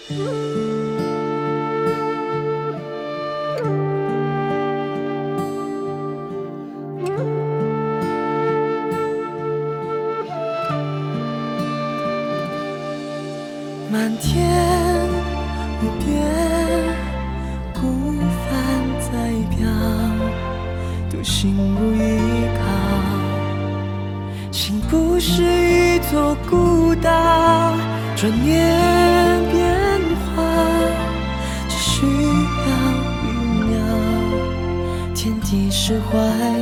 漫天无边孤帆在飘，独行无依靠。心不是一座孤岛，转念变化，只需要1秒。天地是怀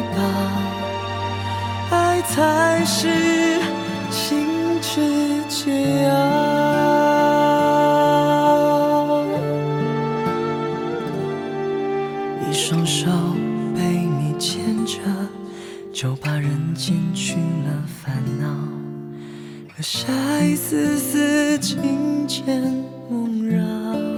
抱，爱才是心之解药。一双手被你牵着，就把人间去了烦恼，留下一丝丝情牵梦绕，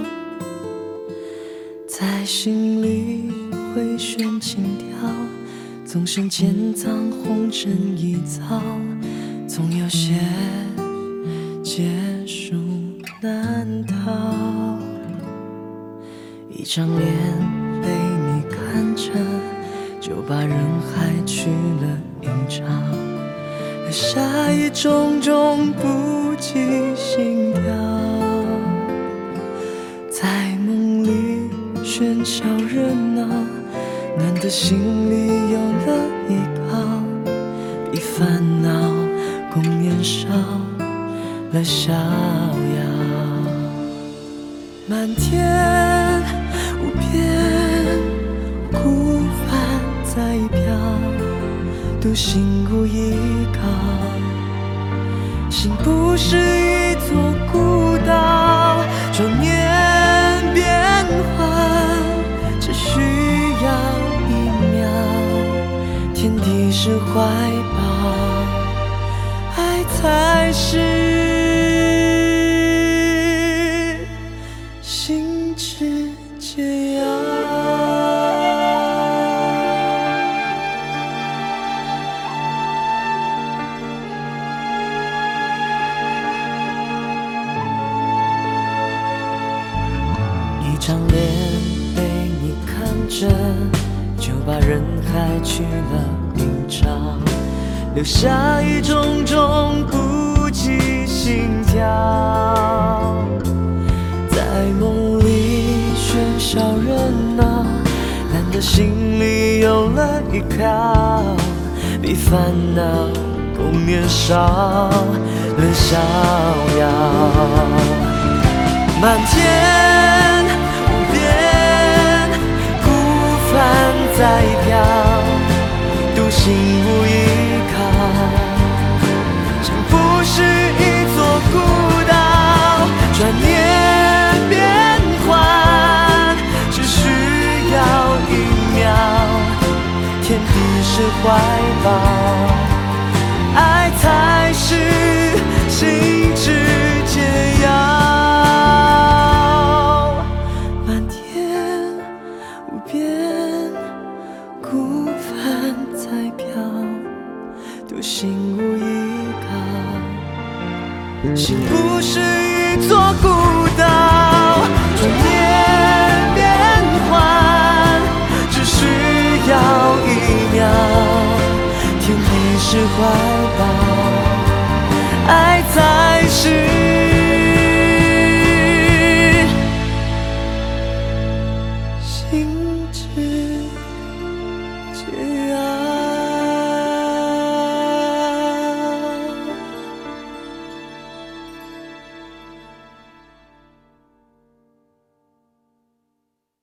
在心里回旋轻跳，纵身间藏红尘一遭，总有些结束难逃。一张脸被你看着，就把人海去了映照，留下一种种不羁心跳。在梦里喧嚣热闹，难得心里有了依靠，比烦恼共年少了逍遥。漫天无边孤帆在飘，独行无依靠。心不是一座孤岛，转念变幻，只需要1秒。天地是怀抱，爱才是心之解药。一张脸被你看着，就把人海去了映照，留下一种种不羁心跳。在梦里喧嚣热闹，难得心里有了依靠，比烦恼共年少了逍遥。漫天无边孤帆在飘，独行无依靠。心不是一座孤岛，转念变幻，只需要1秒。天地是怀抱，爱才是心之解药。漫天无边孤帆在飘，独行无依靠。心不是一座孤岛，转念变幻，只需要1秒。天地是怀抱，爱才是心